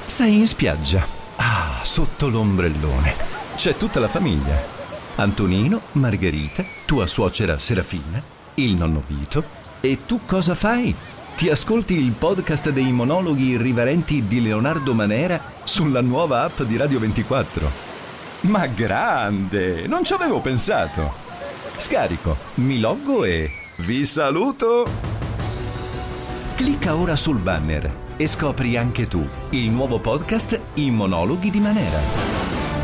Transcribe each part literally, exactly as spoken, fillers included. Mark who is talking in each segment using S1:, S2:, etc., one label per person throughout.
S1: Sei in spiaggia. Ah, sotto l'ombrellone. C'è tutta la famiglia. Antonino, Margherita, tua suocera Serafina, il nonno Vito. E tu cosa fai? Ti ascolti il podcast dei monologhi irriverenti di Leonardo Manera sulla nuova app di Radio ventiquattro. Ma grande! Non ci avevo pensato. Scarico, mi loggo e vi saluto! Clicca ora sul banner e scopri anche tu il nuovo podcast I monologhi di Manera.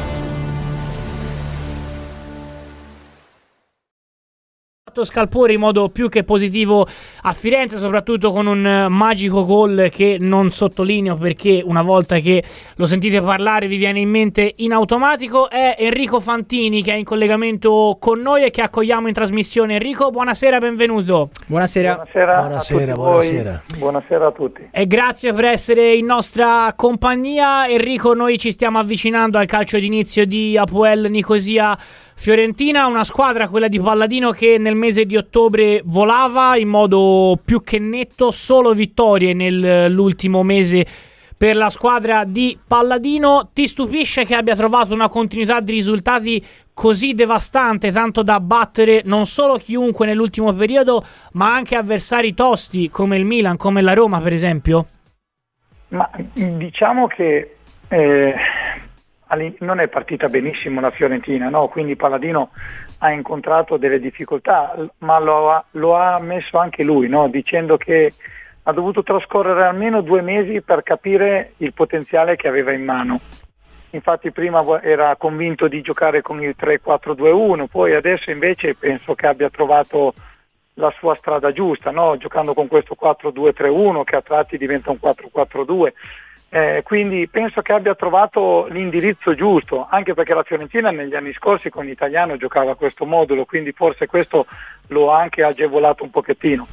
S2: Scalpore in modo più che positivo a Firenze, soprattutto con un magico gol che non sottolineo perché una volta che lo sentite parlare vi viene in mente in automatico. È Enrico Fantini che è in collegamento con noi e che accogliamo in trasmissione. Enrico, buonasera, benvenuto.
S3: Buonasera.
S4: Buonasera,
S3: buonasera,
S4: a
S3: buonasera.
S4: Buonasera a tutti.
S2: E grazie per essere in nostra compagnia. Enrico, noi ci stiamo avvicinando al calcio d'inizio di Hapoel Nicosia Fiorentina, una squadra, quella di Palladino, che nel mese di ottobre volava in modo più che netto, solo vittorie nell'ultimo mese per la squadra di Palladino. Ti stupisce che abbia trovato una continuità di risultati così devastante, tanto da battere non solo chiunque nell'ultimo periodo, ma anche avversari tosti come il Milan, come la Roma per esempio?
S4: Ma diciamo che eh... non è partita benissimo la Fiorentina, no? Quindi Palladino ha incontrato delle difficoltà, ma lo ha, lo ha ammesso anche lui, no? Dicendo che ha dovuto trascorrere almeno due mesi per capire il potenziale che aveva in mano. Infatti prima era convinto di giocare con il tre quattro due uno, poi adesso invece penso che abbia trovato la sua strada giusta, no? Giocando con questo quattro due tre uno che a tratti diventa un quattro quattro due. Eh, quindi penso che abbia trovato l'indirizzo giusto, anche perché la Fiorentina negli anni scorsi con l'italiano giocava a questo modulo, quindi forse questo lo ha anche agevolato un pochettino.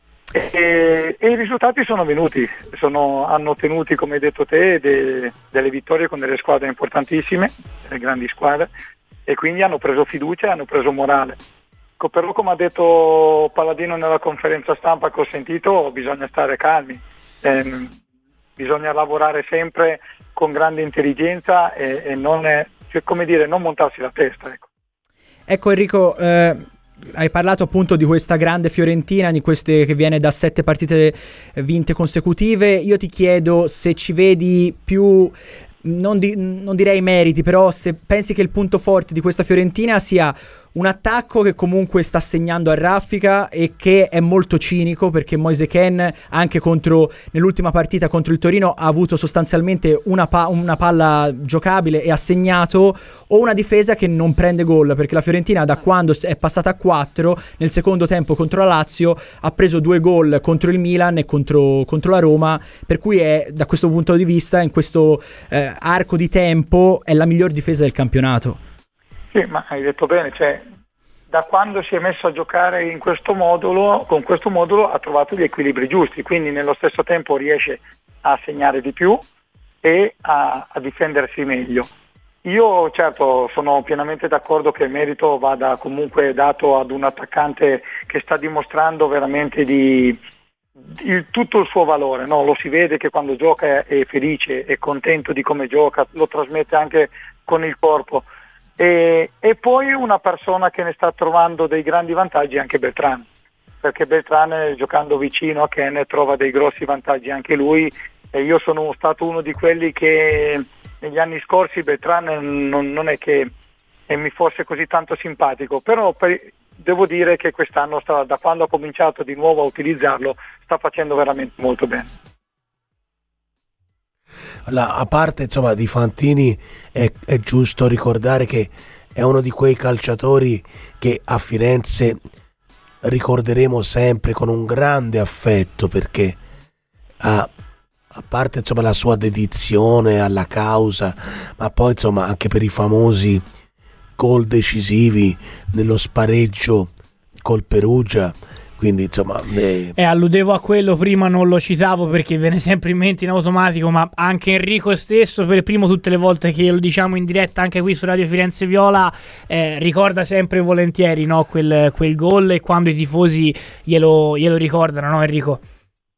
S4: E, e i risultati sono venuti, sono, hanno ottenuti, come hai detto te, de, delle vittorie con delle squadre importantissime, delle grandi squadre, e quindi hanno preso fiducia e hanno preso morale. Però, come ha detto Palladino nella conferenza stampa che ho sentito, bisogna stare calmi. Eh, Bisogna lavorare sempre con grande intelligenza e, e non, è, cioè, come dire, non montarsi la testa. Ecco,
S3: ecco Enrico, eh, hai parlato appunto di questa grande Fiorentina, di queste che viene da sette partite vinte consecutive. Io ti chiedo se ci vedi più, non, di, non direi meriti, però se pensi che il punto forte di questa Fiorentina sia un attacco che comunque sta segnando a raffica e che è molto cinico, perché Moise Kean anche contro nell'ultima partita contro il Torino ha avuto sostanzialmente una, pa- una palla giocabile e ha segnato, o una difesa che non prende gol, perché la Fiorentina da quando è passata a quattro nel secondo tempo contro la Lazio ha preso due gol contro il Milan e contro, contro la Roma, per cui è, da questo punto di vista, in questo eh, arco di tempo è la miglior difesa del campionato.
S4: Sì, ma hai detto bene, cioè da quando si è messo a giocare in questo modulo, con questo modulo ha trovato gli equilibri giusti, quindi nello stesso tempo riesce a segnare di più e a, a difendersi meglio. Io certo sono pienamente d'accordo che il merito vada comunque dato ad un attaccante che sta dimostrando veramente di, di tutto il suo valore, no? Lo si vede che quando gioca è felice, è contento di come gioca, lo trasmette anche con il corpo. E, e poi una persona che ne sta trovando dei grandi vantaggi è anche Beltrán, perché Beltrán giocando vicino a Kean trova dei grossi vantaggi anche lui, e io sono stato uno di quelli che negli anni scorsi Beltrán non, non è che e mi fosse così tanto simpatico, però per, devo dire che quest'anno sta, da quando ha cominciato di nuovo a utilizzarlo sta facendo veramente molto bene.
S5: La, a parte insomma di Fantini è, è giusto ricordare che è uno di quei calciatori che a Firenze ricorderemo sempre con un grande affetto, perché a, a parte insomma la sua dedizione alla causa, ma poi insomma anche per i famosi gol decisivi nello spareggio col Perugia. Quindi insomma eh...
S2: eh, alludevo a quello prima, non lo citavo perché viene sempre in mente in automatico, ma anche Enrico stesso per primo, tutte le volte che lo diciamo in diretta anche qui su Radio Firenze Viola, eh, ricorda sempre volentieri, no, quel, quel gol, e quando i tifosi glielo, glielo ricordano, no Enrico?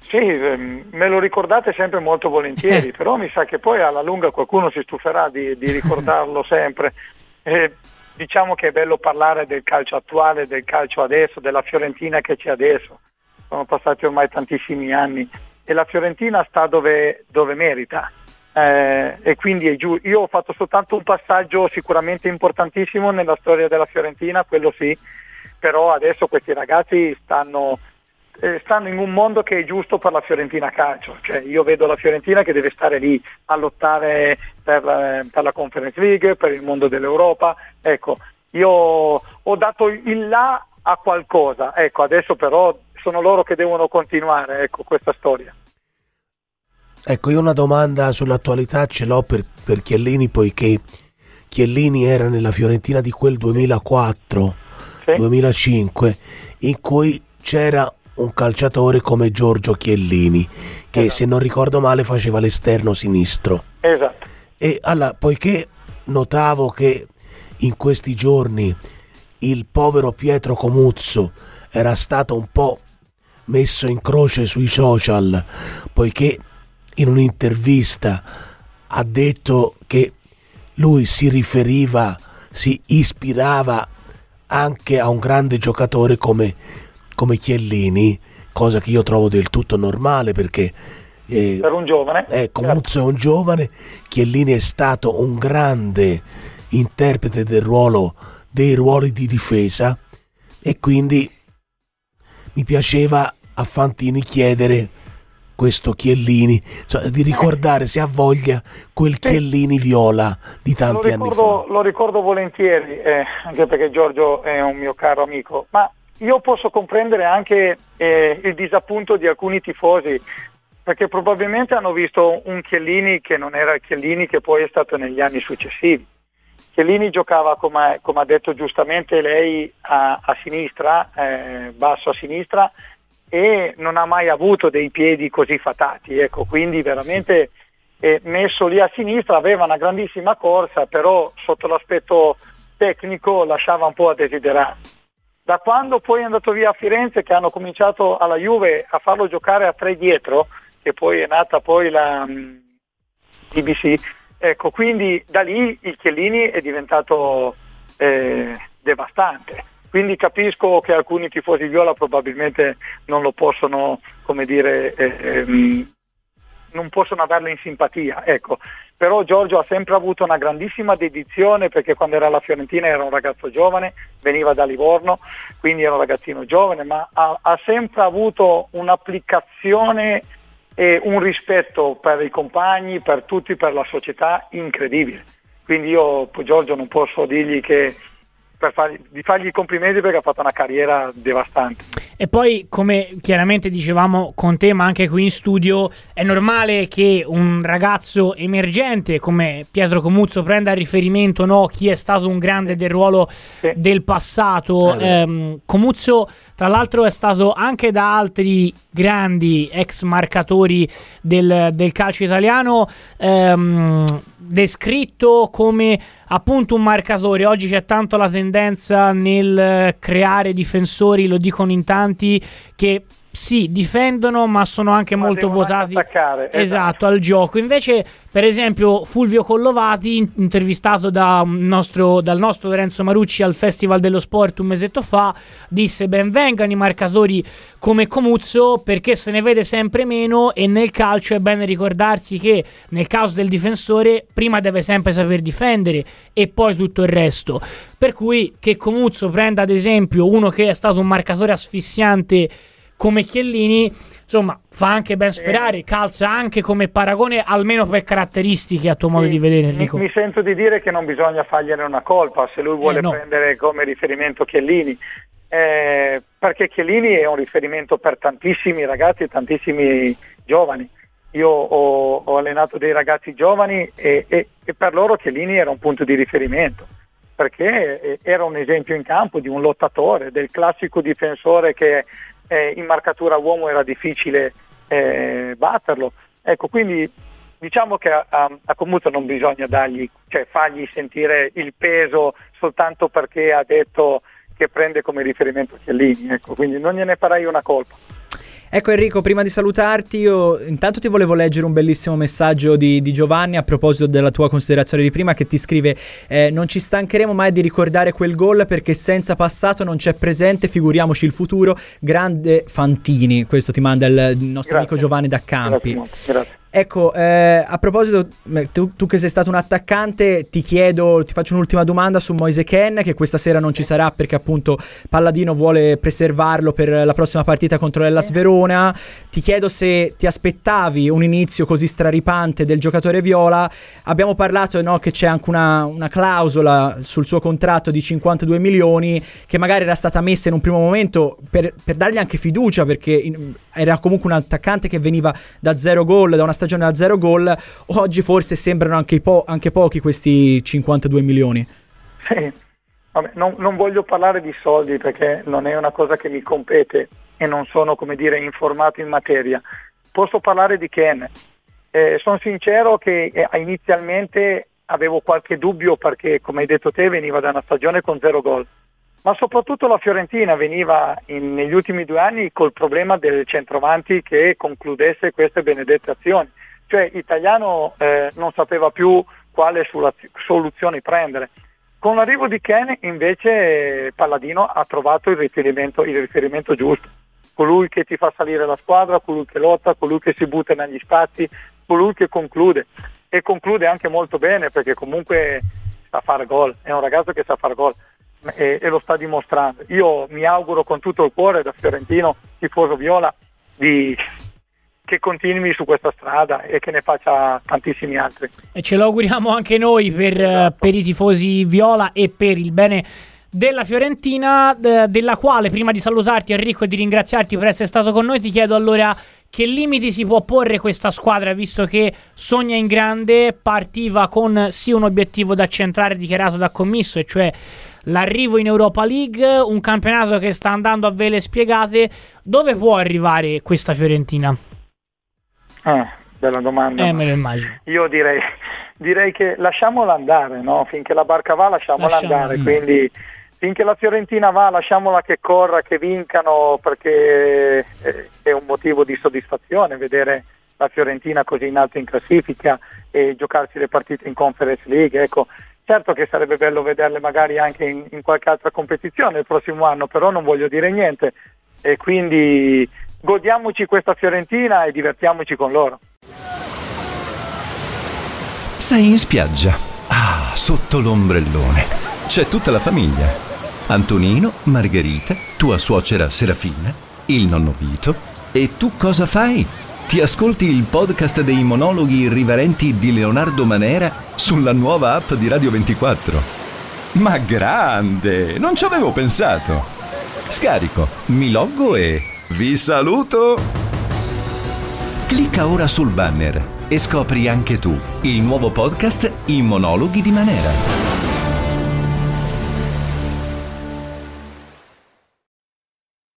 S4: Sì, ehm, me lo ricordate sempre molto volentieri, però mi sa che poi alla lunga qualcuno si stuferà di, di ricordarlo sempre. Eh, diciamo che è bello parlare del calcio attuale, del calcio adesso, della Fiorentina che c'è adesso. Sono passati ormai tantissimi anni e la Fiorentina sta dove, dove merita. Eh, e quindi è giù. Io ho fatto soltanto un passaggio sicuramente importantissimo nella storia della Fiorentina, quello sì, però adesso questi ragazzi stanno, eh, stanno in un mondo che è giusto per la Fiorentina calcio, cioè io vedo la Fiorentina che deve stare lì a lottare per, eh, per la Conference League, per il mondo dell'Europa. Ecco, io ho dato il là a qualcosa, ecco, adesso però sono loro che devono continuare, ecco, questa storia.
S5: Ecco, io una domanda sull'attualità ce l'ho per, per Chiellini, poiché Chiellini era nella Fiorentina di quel duemilaquattro
S4: Sì.
S5: duemilacinque, in cui c'era un calciatore come Giorgio Chiellini, che
S4: Esatto.
S5: se non ricordo male faceva l'esterno sinistro.
S4: Esatto.
S5: E allora, poiché notavo che in questi giorni il povero Pietro Comuzzo era stato un po' messo in croce sui social, poiché in un'intervista ha detto che lui si riferiva, si ispirava anche a un grande giocatore come, come Chiellini, cosa che io trovo del tutto normale, perché eh,
S4: Per un giovane.
S5: eh, Comuzzo è un giovane, Chiellini è stato un grande interprete del ruolo, dei ruoli di difesa, e quindi mi piaceva a Fantini chiedere questo Chiellini, cioè di ricordare, se ha voglia, quel Chiellini viola di tanti
S4: lo
S5: anni
S4: ricordo,
S5: fa.
S4: Lo ricordo volentieri, eh, anche perché Giorgio è un mio caro amico, ma io posso comprendere anche eh, il disappunto di alcuni tifosi, perché probabilmente hanno visto un Chiellini che non era il Chiellini che poi è stato negli anni successivi. Chiellini giocava, come, come ha detto giustamente lei, a, a sinistra, eh, basso a sinistra, e non ha mai avuto dei piedi così fatati, ecco, quindi veramente eh, messo lì a sinistra aveva una grandissima corsa, però sotto l'aspetto tecnico lasciava un po' a desiderare. Da quando poi è andato via a Firenze, che hanno cominciato alla Juve a farlo giocare a tre dietro, che poi è nata poi la um, T B C, ecco, quindi da lì il Chiellini è diventato eh, devastante. Quindi capisco che alcuni tifosi viola probabilmente non lo possono, come dire, eh, ehm, non possono averlo in simpatia, ecco. Però Giorgio ha sempre avuto una grandissima dedizione, perché quando era alla Fiorentina era un ragazzo giovane, veniva da Livorno, quindi era un ragazzino giovane, ma ha, ha sempre avuto un'applicazione e un rispetto per i compagni, per tutti, per la società incredibile. Quindi io, Giorgio, non posso dirgli che per fargli, di fargli i complimenti, perché ha fatto una carriera devastante.
S2: E poi, come chiaramente dicevamo con te, ma anche qui in studio, è normale che un ragazzo emergente come Pietro Comuzzo prenda a riferimento, no, chi è stato un grande del ruolo
S4: Sì.
S2: del passato.
S5: Eh,
S2: Ehm, Comuzzo, tra l'altro, è stato anche da altri grandi ex marcatori del, del calcio italiano ehm, descritto come appunto un marcatore. Oggi c'è tanto la tendenza nel creare difensori, lo dicono in tanti, che sì, difendono, ma sono anche
S4: Ma
S2: molto
S4: devono
S2: votati
S4: anche attaccare,
S2: esatto,
S4: esatto.
S2: al gioco. Invece, per esempio, Fulvio Collovati, in- intervistato da un nostro, dal nostro Lorenzo Marucci al Festival dello Sport un mesetto fa, disse: ben vengano i marcatori come Comuzzo, perché se ne vede sempre meno, e nel calcio è bene ricordarsi che nel caso del difensore prima deve sempre saper difendere e poi tutto il resto. Per cui che Comuzzo prenda ad esempio uno che è stato un marcatore asfissiante come Chiellini, insomma, fa anche ben sperare, calza anche come paragone, almeno per caratteristiche, a tuo modo
S4: Sì,
S2: di vedere,
S4: mi,
S2: Enrico.
S4: mi sento di dire che non bisogna fargliene una colpa se lui vuole
S2: Eh, no.
S4: prendere come riferimento Chiellini, eh, perché Chiellini è un riferimento per tantissimi ragazzi e tantissimi giovani. Io ho, ho allenato dei ragazzi giovani e, e, e per loro Chiellini era un punto di riferimento, perché era un esempio in campo di un lottatore, del classico difensore che eh, in marcatura uomo era difficile eh, batterlo. Ecco, quindi diciamo che a, a, a Comuzzo non bisogna dargli, cioè fargli sentire il peso soltanto perché ha detto che prende come riferimento Chiellini, ecco, quindi non gliene farai una colpa.
S3: Ecco Enrico, prima di salutarti io intanto ti volevo leggere un bellissimo messaggio di, di Giovanni a proposito della tua considerazione di prima, che ti scrive eh, non ci stancheremo mai di ricordare quel gol perché senza passato non c'è presente, figuriamoci il futuro, grande Fantini. Questo ti manda il, il nostro Grazie. amico Giovanni da Campi.
S4: Grazie. Grazie.
S3: Ecco, eh, a proposito, tu, tu che sei stato un attaccante, ti chiedo, ti faccio un'ultima domanda su Moise Kean, che questa sera non ci sarà perché appunto Palladino vuole preservarlo per la prossima partita contro l'Hellas Verona. Ti chiedo se ti aspettavi un inizio così straripante del giocatore viola. Abbiamo parlato, no, che c'è anche una, una clausola sul suo contratto di cinquantadue milioni che magari era stata messa in un primo momento per, per dargli anche fiducia, perché in, era comunque un attaccante che veniva da zero gol, da una stagione da zero gol. Oggi forse sembrano anche, po- anche pochi questi cinquantadue milioni.
S4: Sì, vabbè, non, non voglio parlare di soldi perché non è una cosa che mi compete e non sono, come dire, informato in materia. Posso parlare di Kean. Eh, sono sincero che eh, inizialmente avevo qualche dubbio perché, come hai detto te, veniva da una stagione con zero gol. Ma soprattutto la Fiorentina veniva in, negli ultimi due anni col problema del centravanti che concludesse queste benedette azioni. Cioè Italiano eh, non sapeva più quale soluzione prendere. Con l'arrivo di Kean invece Palladino ha trovato il riferimento, il riferimento giusto. Colui che ti fa salire la squadra, colui che lotta, colui che si butta negli spazi, colui che conclude. E conclude anche molto bene perché comunque sa fare gol, è un ragazzo che sa fare gol. E, e lo sta dimostrando. Io mi auguro con tutto il cuore da fiorentino tifoso viola di che continui su questa strada e che ne faccia tantissimi altri.
S2: E ce lo auguriamo anche noi per, esatto. per i tifosi viola e per il bene della Fiorentina, d- della quale, prima di salutarti Enrico e di ringraziarti per essere stato con noi, ti chiedo allora che limiti si può porre questa squadra, visto che sogna in grande, partiva con sì un obiettivo da centrare dichiarato da commisso, e cioè l'arrivo in Europa League, un campionato che sta andando a vele spiegate. Dove può arrivare questa Fiorentina?
S4: Eh, bella domanda.
S2: Eh, me lo immagino.
S4: Io direi, direi che lasciamola andare, no? Finché la barca va lasciamola
S2: Lasciamo
S4: andare,
S2: andare.
S4: Quindi finché la Fiorentina va lasciamola che corra, che vincano, perché è un motivo di soddisfazione vedere la Fiorentina così in alto in classifica e giocarsi le partite in Conference League, ecco. Certo che sarebbe bello vederle magari anche in, in qualche altra competizione il prossimo anno, però non voglio dire niente e quindi godiamoci questa Fiorentina e divertiamoci con loro.
S1: Sei in spiaggia, ah, sotto l'ombrellone. C'è tutta la famiglia. Antonino, Margherita, tua suocera Serafina, il nonno Vito. E tu cosa fai? Ti ascolti il podcast dei monologhi irriverenti di Leonardo Manera sulla nuova app di Radio ventiquattro. Ma grande! Non ci avevo pensato. Scarico, mi loggo e vi saluto! Clicca ora sul banner e scopri anche tu il nuovo podcast I monologhi di Manera.